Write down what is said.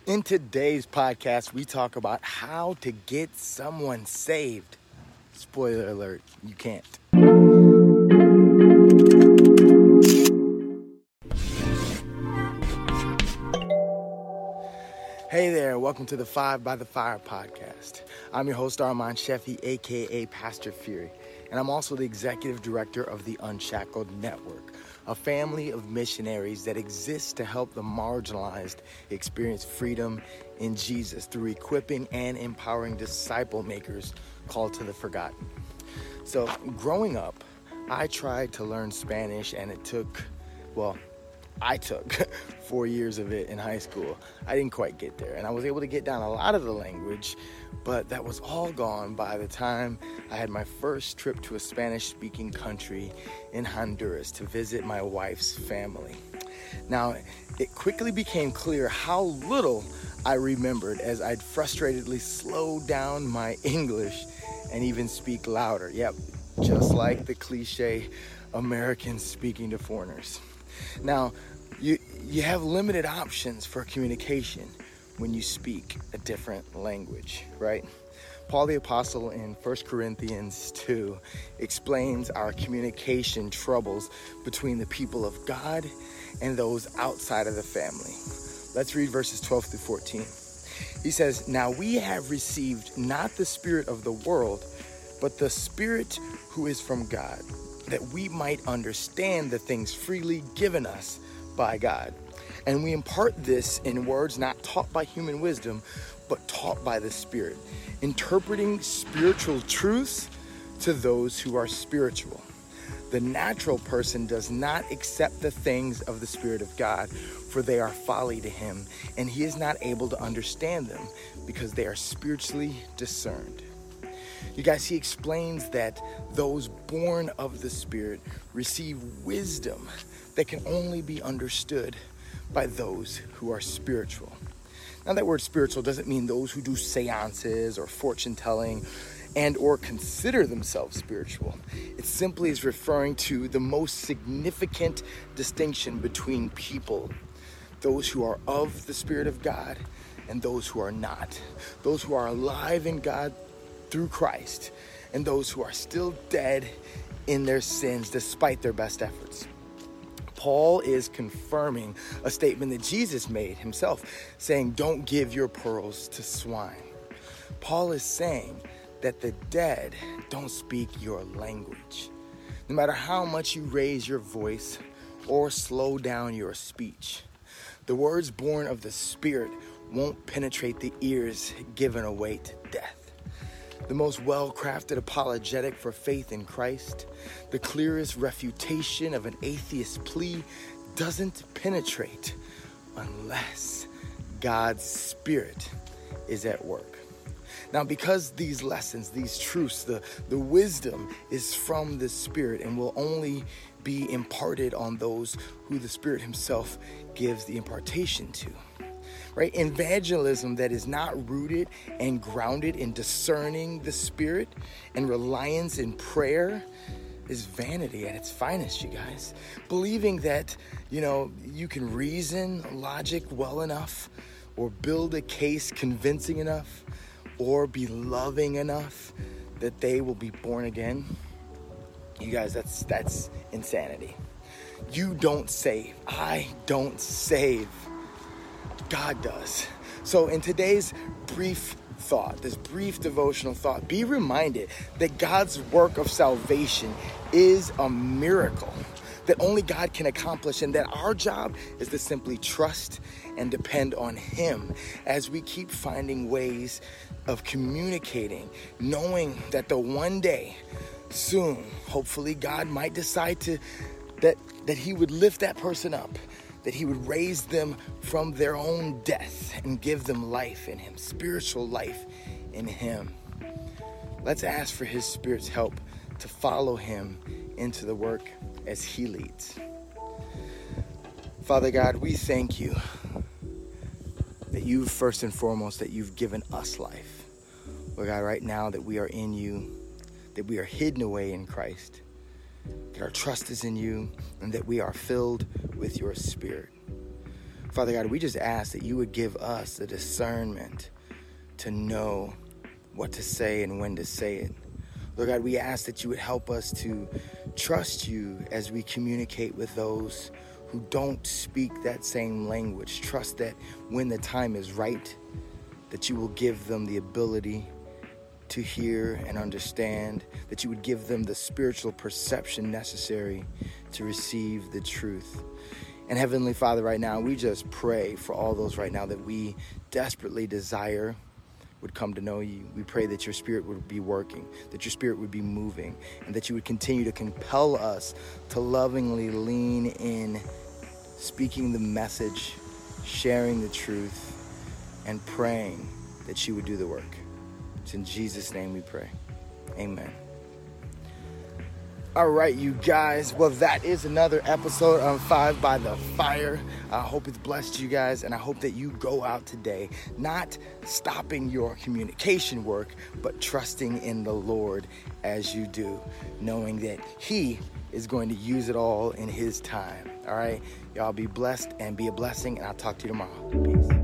In today's podcast, we talk about how to get someone saved. Spoiler alert, you can't. Hey there, welcome to the 5 by the Fire podcast. I'm your host, Armand Sheffy, aka Pastor Fury, and I'm also the executive director of the Unshackled Network, a family of missionaries that exists to help the marginalized experience freedom in Jesus through equipping and empowering disciple makers called to the forgotten. So growing up, I tried to learn Spanish, and I took 4 years of it in high school. I didn't quite get there, and I was able to get down a lot of the language, but that was all gone by the time I had my first trip to a Spanish-speaking country in Honduras to visit my wife's family. Now, it quickly became clear how little I remembered as I'd frustratedly slowed down my English and even speak louder. Yep, just like the cliche Americans speaking to foreigners. Now, you have limited options for communication when you speak a different language, right? Paul the Apostle in 1 Corinthians 2 explains our communication troubles between the people of God and those outside of the family. Let's read verses 12 through 14. He says, "Now we have received not the spirit of the world, but the Spirit who is from God, that we might understand the things freely given us by God. And we impart this in words not taught by human wisdom, but taught by the Spirit, interpreting spiritual truths to those who are spiritual. The natural person does not accept the things of the Spirit of God, for they are folly to him, and he is not able to understand them because they are spiritually discerned." You guys, he explains that those born of the Spirit receive wisdom that can only be understood by those who are spiritual. Now, that word spiritual doesn't mean those who do seances or fortune telling and or consider themselves spiritual. It simply is referring to the most significant distinction between people, those who are of the Spirit of God and those who are not, those who are alive in God through Christ, and those who are still dead in their sins despite their best efforts. Paul is confirming a statement that Jesus made himself, saying, "Don't give your pearls to swine." Paul is saying that the dead don't speak your language. No matter how much you raise your voice or slow down your speech, the words born of the Spirit won't penetrate the ears given away to death. The most well-crafted apologetic for faith in Christ, the clearest refutation of an atheist's plea, doesn't penetrate unless God's Spirit is at work. Now, because these lessons, these truths, the wisdom is from the Spirit and will only be imparted on those who the Spirit himself gives the impartation to. Right? Evangelism that is not rooted and grounded in discerning the Spirit and reliance in prayer is vanity at its finest, you guys. Believing that, you can reason logic well enough, or build a case convincing enough, or be loving enough that they will be born again. You guys, that's insanity. You don't save. I don't save. God does. So in today's brief thought, this brief devotional thought, be reminded that God's work of salvation is a miracle that only God can accomplish, and that our job is to simply trust and depend on him as we keep finding ways of communicating, knowing that the one day soon, hopefully, God might decide that he would lift that person up, that he would raise them from their own death and give them life in him, spiritual life in him. Let's ask for his Spirit's help to follow him into the work as he leads. Father God, we thank you that you, first and foremost, that you've given us life. Lord God, right now that we are in you, that we are hidden away in Christ, that our trust is in you, and that we are filled with your Spirit. Father God, we just ask that you would give us the discernment to know what to say and when to say it. Lord God, we ask that you would help us to trust you as we communicate with those who don't speak that same language. Trust that when the time is right, that you will give them the ability to hear and understand, that you would give them the spiritual perception necessary to receive the truth. And Heavenly Father, right now, we just pray for all those right now that we desperately desire would come to know you. We pray that your Spirit would be working, that your Spirit would be moving, and that you would continue to compel us to lovingly lean in, speaking the message, sharing the truth, and praying that you would do the work. It's in Jesus' name we pray. Amen. All right, you guys. Well, that is another episode of 5 by the Fire. I hope it's blessed you guys, and I hope that you go out today not stopping your communication work, but trusting in the Lord as you do, knowing that He is going to use it all in His time. All right, y'all be blessed and be a blessing, and I'll talk to you tomorrow. Peace.